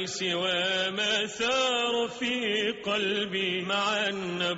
سوى ما ثار في قلبي مع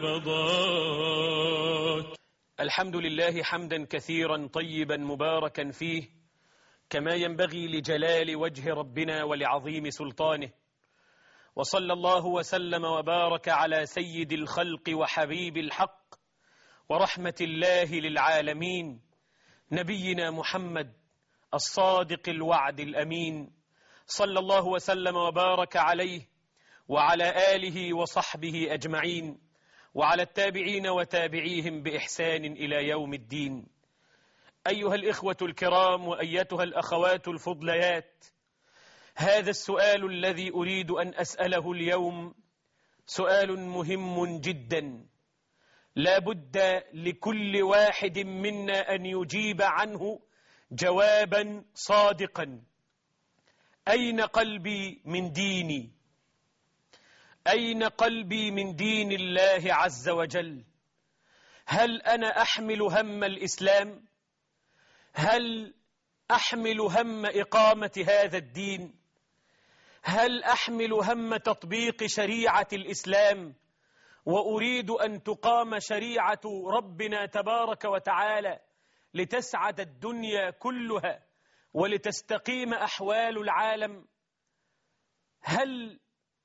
النبضات. الحمد لله حمدا كثيرا طيبا مباركا فيه، كما ينبغي لجلال وجه ربنا ولعظيم سلطانه. وصلى الله وسلم وبارك على سيد الخلق وحبيب الحق ورحمة الله للعالمين، نبينا محمد الصادق الوعد الأمين، صلى الله وسلم وبارك عليه وعلى آله وصحبه أجمعين، وعلى التابعين وتابعيهم بإحسان إلى يوم الدين. أيها الإخوة الكرام وأيتها الأخوات الفضليات، هذا السؤال الذي أريد أن أسأله اليوم سؤال مهم جدا، لا بد لكل واحد منا أن يجيب عنه جوابا صادقا. أين قلبي من ديني؟ أين قلبي من دين الله عز وجل؟ هل أنا أحمل هم الإسلام؟ هل أحمل هم إقامة هذا الدين؟ هل أحمل هم تطبيق شريعة الإسلام وأريد أن تقام شريعة ربنا تبارك وتعالى لتسعد الدنيا كلها ولتستقيم أحوال العالم؟ هل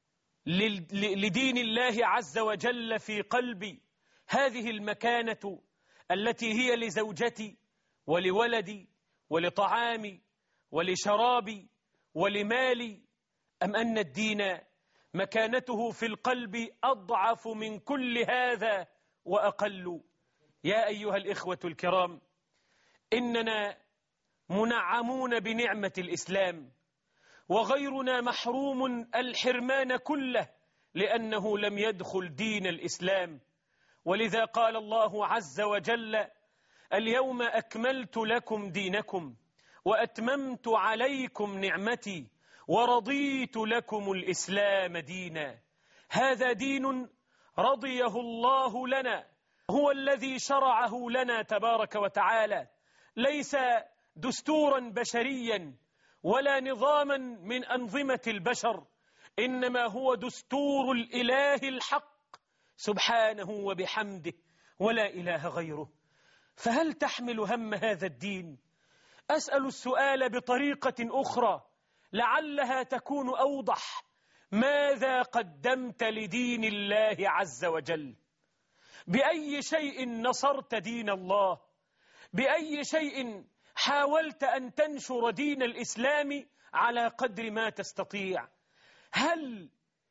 لدين الله عز وجل في قلبي هذه المكانة التي هي لزوجتي ولولدي ولطعامي ولشرابي ولمالي، أم أن الدين مكانته في القلب أضعف من كل هذا وأقل؟ يا أيها الإخوة الكرام، إننا منعمون بنعمة الإسلام، وغيرنا محروم الحرمان كله لأنه لم يدخل دين الإسلام. ولذا قال الله عز وجل: اليوم أكملت لكم دينكم وأتممت عليكم نعمتي ورضيت لكم الإسلام دينا. هذا دين رضيه الله لنا، هو الذي شرعه لنا تبارك وتعالى، ليس دستورا بشريا ولا نظاما من أنظمة البشر، إنما هو دستور الإله الحق سبحانه وبحمده، ولا إله غيره. فهل تحمل هم هذا الدين؟ أسأل السؤال بطريقة أخرى لعلها تكون أوضح: ماذا قدمت لدين الله عز وجل؟ بأي شيء نصرت دين الله؟ بأي شيء حاولت أن تنشر دين الإسلام على قدر ما تستطيع؟ هل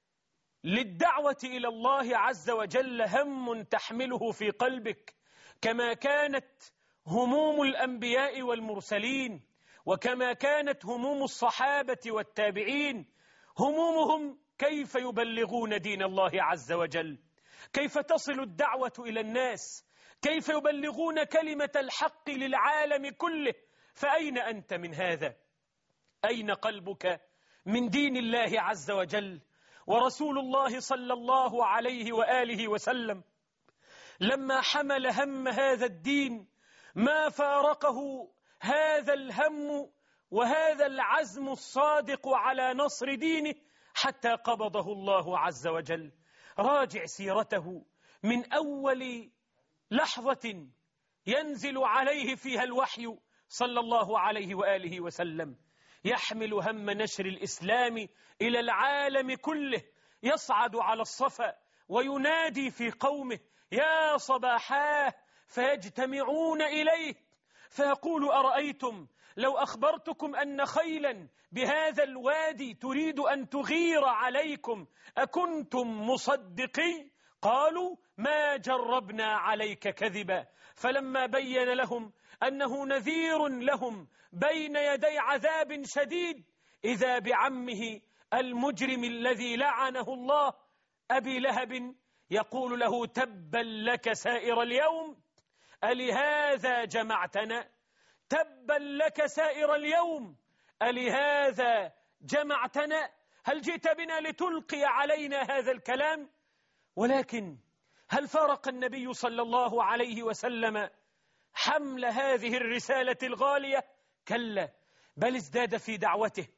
للدعوة إلى الله عز وجل هم تحمله في قلبك كما كانت هموم الأنبياء والمرسلين، وكما كانت هموم الصحابة والتابعين؟ همومهم كيف يبلغون دين الله عز وجل، كيف تصل الدعوة إلى الناس، كيف يبلغون كلمة الحق للعالم كله. فأين أنت من هذا؟ أين قلبك من دين الله عز وجل؟ ورسول الله صلى الله عليه وآله وسلم لما حمل هم هذا الدين ما فارقه هذا الهم وهذا العزم الصادق على نصر دينه حتى قبضه الله عز وجل. راجع سيرته من أول لحظة ينزل عليه فيها الوحي صلى الله عليه وآله وسلم، يحمل هم نشر الإسلام إلى العالم كله، يصعد على الصفا وينادي في قومه: يا صباحاه، فيجتمعون إليه فيقول: أرأيتم لو أخبرتكم أن خيلا بهذا الوادي تريد أن تغير عليكم أكنتم مصدقي؟ قالوا: ما جربنا عليك كذبا. فلما بين لهم أنه نذير لهم بين يدي عذاب شديد، إذا بعمه المجرم الذي لعنه الله أبي لهب يقول له: تبا لك سائر اليوم، ألهذا جمعتنا؟ تبا لك سائر اليوم، ألهذا جمعتنا؟ هل جئت بنا لتلقي علينا هذا الكلام؟ ولكن هل فارق النبي صلى الله عليه وسلم حمل هذه الرسالة الغالية؟ كلا، بل ازداد في دعوته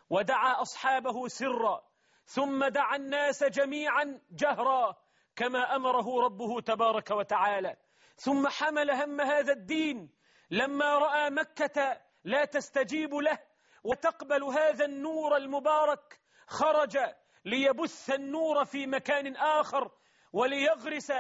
ودعا أصحابه سرا، ثم دعا الناس جميعا جهرا كما أمره ربه تبارك وتعالى، ثم حمل هم هذا الدين لما رأى مكة لا تستجيب له وتقبل هذا النور المبارك، خرج ليبث النور في مكان آخر وليغرس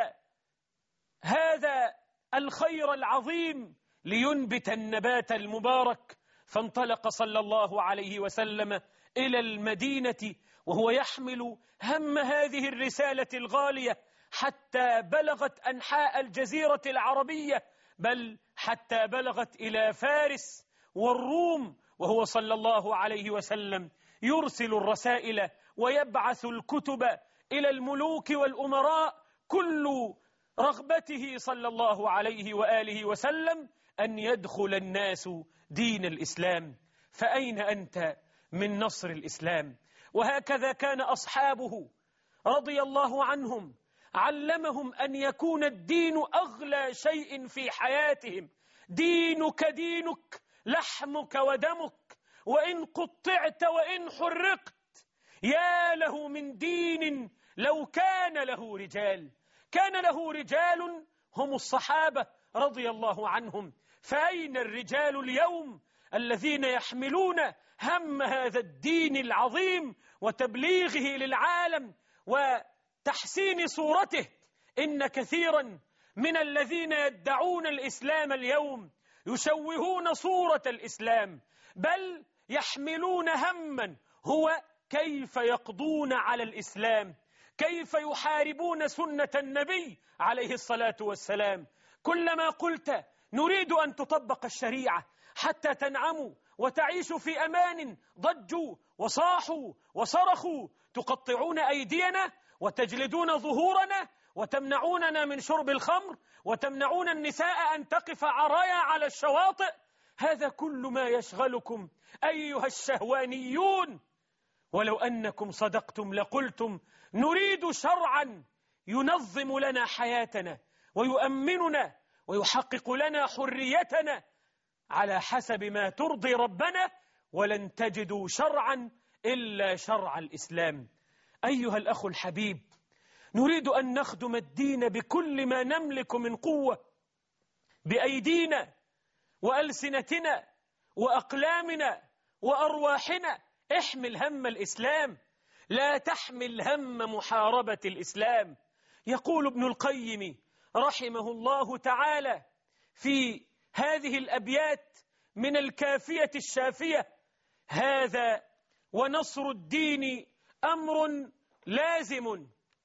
هذا الخير العظيم لينبت النبات المبارك. فانطلق صلى الله عليه وسلم إلى المدينة وهو يحمل هم هذه الرسالة الغالية حتى بلغت أنحاء الجزيرة العربية، بل حتى بلغت إلى فارس والروم، وهو صلى الله عليه وسلم يرسل الرسائل ويبعث الكتب إلى الملوك والأمراء. كل رغبته صلى الله عليه وآله وسلم أن يدخل الناس دين الإسلام. فأين أنت من نصر الإسلام؟ وهكذا كان أصحابه رضي الله عنهم، علمهم أن يكون الدين أغلى شيء في حياتهم. دينك دينك، لحمك ودمك، وإن قطعت وإن حرقت. يا له من دين لو كان له رجال. كان له رجال هم الصحابة رضي الله عنهم. فأين الرجال اليوم الذين يحملون هم هذا الدين العظيم وتبليغه للعالم وتحسين صورته؟ إن كثيرا من الذين يدعون الإسلام اليوم يشوهون صورة الإسلام، بل يحملون هما هو كيف يقضون على الإسلام، كيف يحاربون سنة النبي عليه الصلاة والسلام. كلما قلت نريد أن تطبق الشريعة حتى تنعموا وتعيشوا في أمان، ضجوا وصاحوا وصرخوا: تقطعون أيدينا وتجلدون ظهورنا وتمنعوننا من شرب الخمر وتمنعون النساء أن تقف عرايا على الشواطئ. هذا كل ما يشغلكم أيها الشهوانيون. ولو أنكم صدقتم لقلتم نريد شرعا ينظم لنا حياتنا ويؤمننا ويحقق لنا حريتنا على حسب ما ترضي ربنا، ولن تجدوا شرعا إلا شرع الإسلام. أيها الأخ الحبيب، نريد أن نخدم الدين بكل ما نملك من قوة، بأيدينا وألسنتنا وأقلامنا وأرواحنا. احمل هم الإسلام، لا تحمل هم محاربة الإسلام. يقول ابن القيم رحمه الله تعالى في هذه الأبيات من الكافية الشافية: هذا ونصر الدين أمر لازم،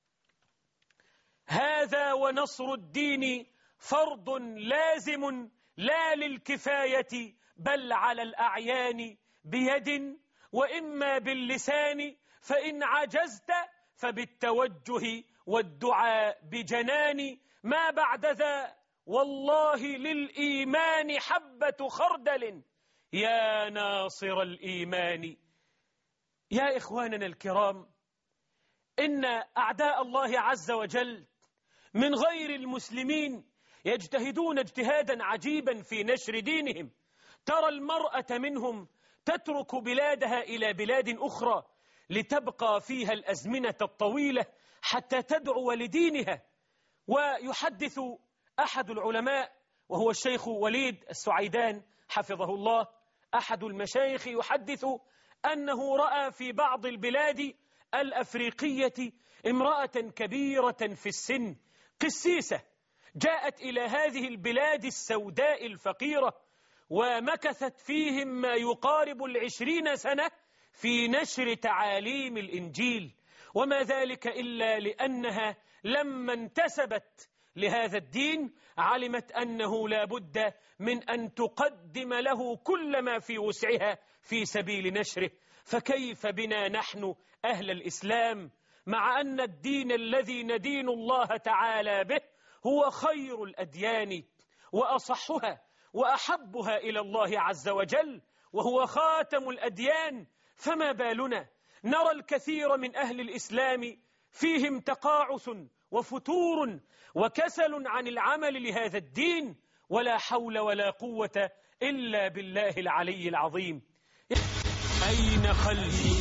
هذا ونصر الدين فرض لازم، لا للكفاية بل على الأعيان بيد وإما باللسان، فإن عجزت فبالتوجه والدعاء بجنان. ما بعد ذا والله للإيمان حبة خردل يا ناصر الإيمان. يا إخواننا الكرام، إن أعداء الله عز وجل من غير المسلمين يجتهدون اجتهادا عجيبا في نشر دينهم. ترى المرأة منهم تترك بلادها إلى بلاد أخرى لتبقى فيها الأزمنة الطويلة حتى تدعو لدينها. ويحدث أحد العلماء وهو الشيخ وليد السعيدان حفظه الله، أحد المشايخ، يحدث أنه رأى في بعض البلاد الأفريقية امرأة كبيرة في السن قسيسة جاءت إلى هذه البلاد السوداء الفقيرة ومكثت فيهم ما يقارب 20 سنة في نشر تعاليم الإنجيل، وما ذلك إلا لأنها لما انتسبت لهذا الدين علمت أنه لا بد من أن تقدم له كل ما في وسعها في سبيل نشره. فكيف بنا نحن أهل الإسلام مع أن الدين الذي ندين الله تعالى به هو خير الأديان وأصحها وأحبها إلى الله عز وجل وهو خاتم الأديان؟ فما بالنا نرى الكثير من أهل الإسلام فيهم تقاعس وفتور وكسل عن العمل لهذا الدين، ولا حول ولا قوة إلا بالله العلي العظيم. أين قلبي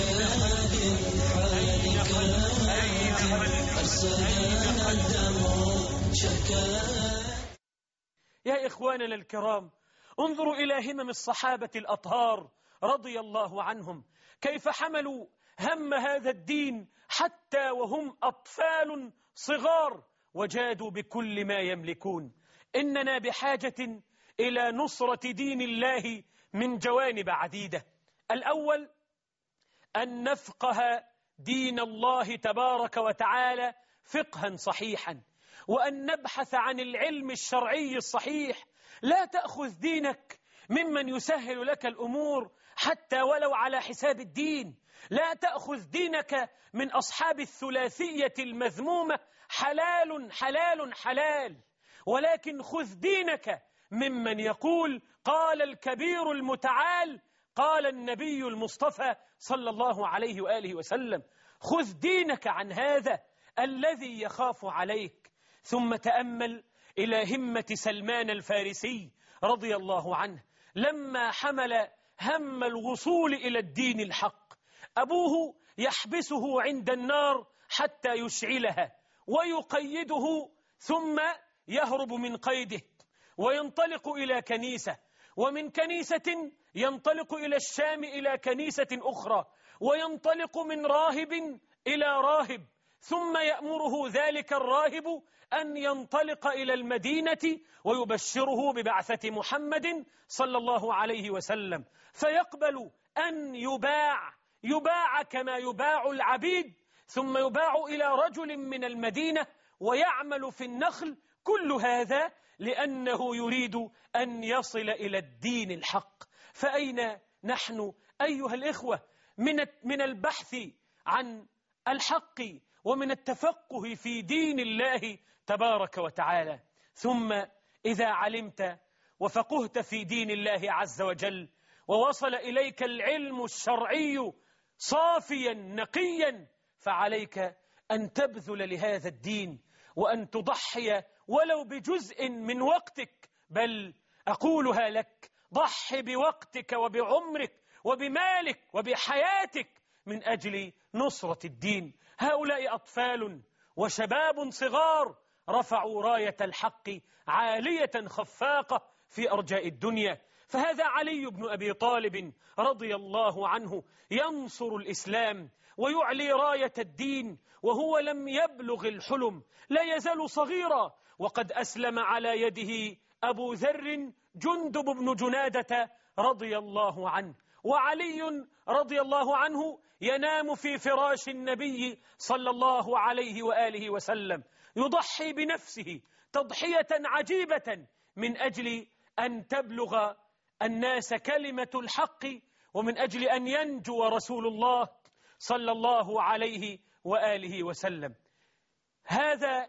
يا إخواننا الكرام، انظروا إلى همم الصحابة الأطهار رضي الله عنهم، كيف حملوا هم هذا الدين حتى وهم أطفال صغار، وجادوا بكل ما يملكون. إننا بحاجة إلى نصرة دين الله من جوانب عديدة. الأول أن نفقه دين الله تبارك وتعالى فقها صحيحا، وأن نبحث عن العلم الشرعي الصحيح. لا تأخذ دينك ممن يسهل لك الأمور حتى ولو على حساب الدين. لا تأخذ دينك من أصحاب الثلاثية المذمومة حلال حلال حلال، ولكن خذ دينك ممن يقول قال الكبير المتعال قال النبي المصطفى صلى الله عليه وآله وسلم. خذ دينك عن هذا الذي يخاف عليك. ثم تأمل إلى همة سلمان الفارسي رضي الله عنه لما حمل هم الوصول إلى الدين الحق. أبوه يحبسه عند النار حتى يشعلها ويقيده، ثم يهرب من قيده وينطلق إلى كنيسة، ومن كنيسة ينطلق إلى الشام إلى كنيسة أخرى، وينطلق من راهب إلى راهب، ثم يأمره ذلك الراهب أن ينطلق إلى المدينة ويبشره ببعثة محمد صلى الله عليه وسلم، فيقبل أن يباع كما يباع العبيد، ثم يباع إلى رجل من المدينة ويعمل في النخل. كل هذا لأنه يريد أن يصل إلى الدين الحق. فأين نحن أيها الإخوة من البحث عن الحق ومن التفقه في دين الله تبارك وتعالى؟ ثم إذا علمت وفقهت في دين الله عز وجل ووصل إليك العلم الشرعي صافيا نقيا، فعليك أن تبذل لهذا الدين وأن تضحي ولو بجزء من وقتك، بل أقولها لك: ضح بوقتك وبعمرك وبمالك وبحياتك من أجل نصرة الدين. هؤلاء أطفال وشباب صغار رفعوا راية الحق عالية خفاقة في أرجاء الدنيا. فهذا علي بن أبي طالب رضي الله عنه ينصر الإسلام ويعلي راية الدين وهو لم يبلغ الحلم، لا يزال صغيرا، وقد أسلم على يده أبو ذر جندب بن جنادة رضي الله عنه. وعلي رضي الله عنه ينام في فراش النبي صلى الله عليه وآله وسلم، يضحي بنفسه تضحية عجيبة من أجل أن تبلغ الناس كلمة الحق ومن أجل أن ينجو رسول الله صلى الله عليه وآله وسلم. هذا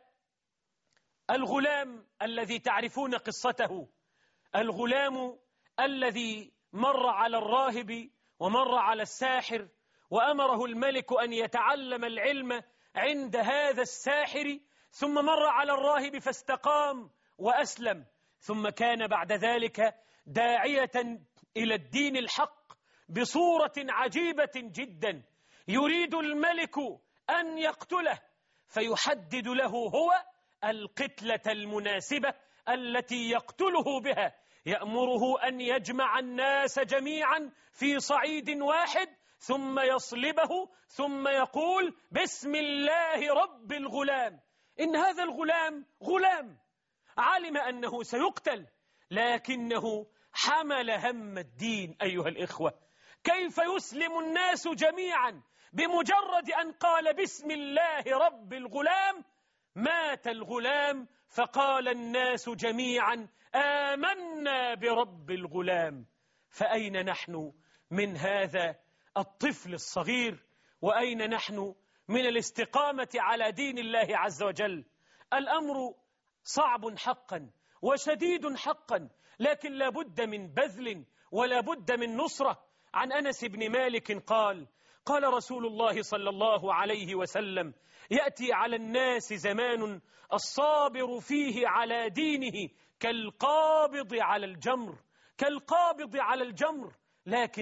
الغلام الذي تعرفون قصته، الغلام الذي مر على الراهب ومر على الساحر وأمره الملك أن يتعلم العلم عند هذا الساحر، ثم مر على الراهب فاستقام وأسلم، ثم كان بعد ذلك داعية إلى الدين الحق بصورة عجيبة جدا. يريد الملك أن يقتله فيحدد له هو القتلة المناسبة التي يقتله بها، يأمره أن يجمع الناس جميعا في صعيد واحد ثم يصلبه، ثم يقول: بسم الله رب الغلام. إن هذا الغلام غلام علم أنه سيقتل، لكنه حمل هم الدين. أيها الإخوة، كيف يسلم الناس جميعا بمجرد أن قال بسم الله رب الغلام؟ مات الغلام فقال الناس جميعا آمنا برب الغلام. فأين نحن من هذا الطفل الصغير؟ وأين نحن من الاستقامة على دين الله عز وجل؟ الأمر صعب حقا وشديد حقا، لكن لا بد من بذل ولا بد من نصرة. عن أنس بن مالك قال رسول الله صلى الله عليه وسلم: يأتي على الناس زمان الصابر فيه على دينه كالقابض على الجمر، كالقابض على الجمر. لكن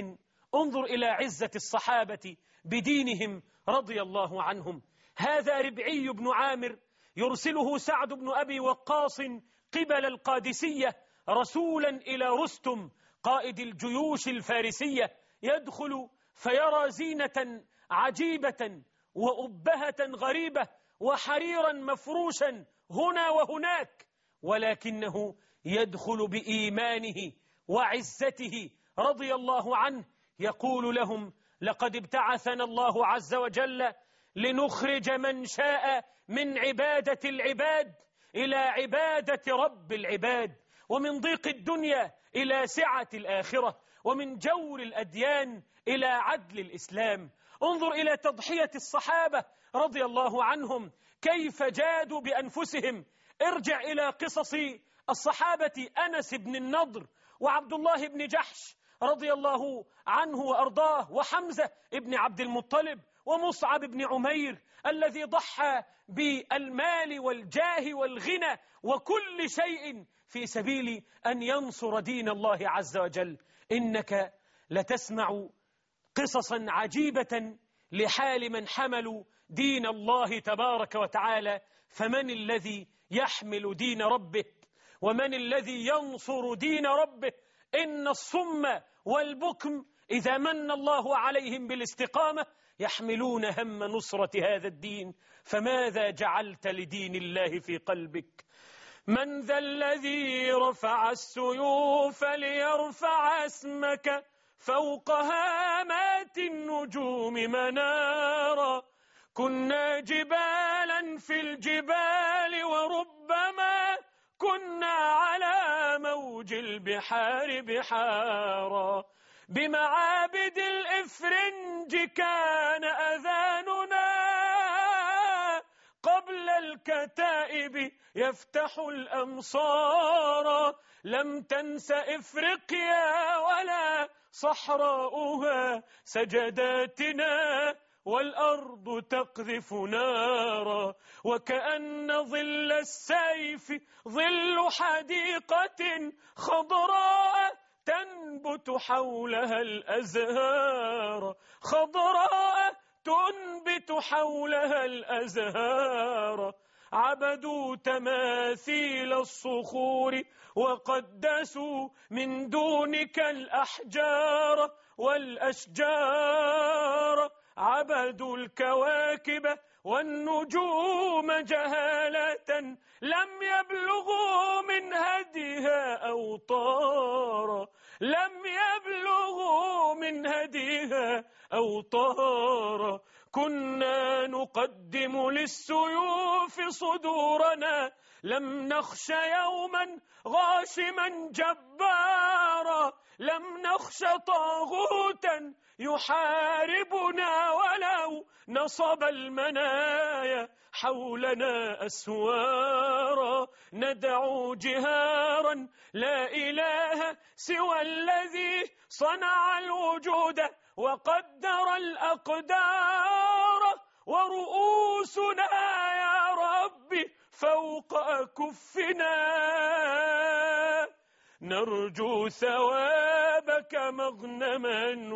انظر إلى عزة الصحابة بدينهم رضي الله عنهم. هذا ربعي بن عامر يرسله سعد بن أبي وقاص قبل القادسية رسولا إلى رستم قائد الجيوش الفارسية، يدخل فيرى زينة عجيبة وأبهة غريبة وحريرا مفروشا هنا وهناك، ولكنه يدخل بإيمانه وعزته رضي الله عنه، يقول لهم: لقد ابتعثنا الله عز وجل لنخرج من شاء من عبادة العباد إلى عبادة رب العباد، ومن ضيق الدنيا إلى سعة الآخرة، ومن جور الأديان إلى عدل الإسلام. انظر إلى تضحية الصحابة رضي الله عنهم، كيف جادوا بأنفسهم. ارجع إلى قصص الصحابة أنس بن النضر وعبد الله بن جحش رضي الله عنه وأرضاه، وحمزة بن عبد المطلب، ومصعب بن عمير الذي ضحى بالمال والجاه والغنى وكل شيء في سبيل أن ينصر دين الله عز وجل. إنك لتسمع قصصا عجيبة لحال من حملوا دين الله تبارك وتعالى. فمن الذي يحمل دين ربه؟ ومن الذي ينصر دين ربه؟ إن الصم والبكم إذا من الله عليهم بالاستقامة يحملون هم نصرة هذا الدين. فماذا جعلت لدين الله في قلبك؟ من ذا الذي رفع السيوف ليرفع اسمك فوق هامات النجوم منارا؟ كنا جبالا في الجبال وربما كنا على موج البحار بحارا. بمعابد الإفرنج كان أذاننا قبل الكتائب يفتح الأمصار. لم تنس إفريقيا ولا صحراؤها سجداتنا والأرض تقذف نارا. وكأن ظل السيف ظل حديقة خضراء تنبت حولها الأزهار، خضراء تنبت حولها الأزهار. عبدوا تماثيل الصخور وقدسوا من دونك الأحجار والأشجار. عبدوا الكواكب والنجوم جهالة لم يبلغوا من هديها أوطارا، لم يبلغوا من هديها أوطارا. كنا نقدم للسيوف صدورنا لم نخش يوما غاشما جبارا. لم نخش طاغوتا يحاربنا ولو نصب المنايا حولنا أسوارا. ندعو جهارا لا إله سوى الذي صنع الوجود وقدر الأقدار. ورؤوسنا يا ربي فوق أكفنا نرجو ثوابك مغنما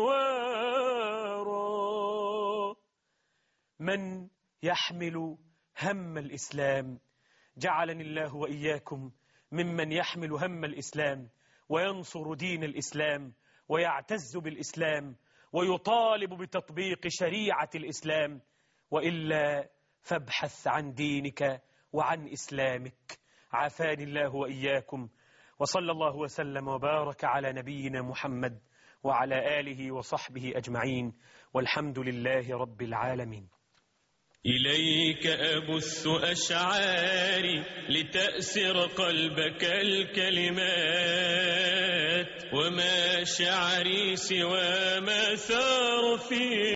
وجوارا. من يحمل هم الإسلام؟ جعلني الله وإياكم ممن يحمل هم الإسلام وينصر دين الإسلام ويعتز بالإسلام ويطالب بتطبيق شريعة الإسلام. وإلا فابحث عن دينك وعن إسلامك. عافاني الله وإياكم، وصلى الله وسلم وبارك على نبينا محمد وعلى آله وصحبه أجمعين، والحمد لله رب العالمين. إليك أبث أشعاري لتأسر قلبك الكلمات، وما شعري سوى ما ثار فيه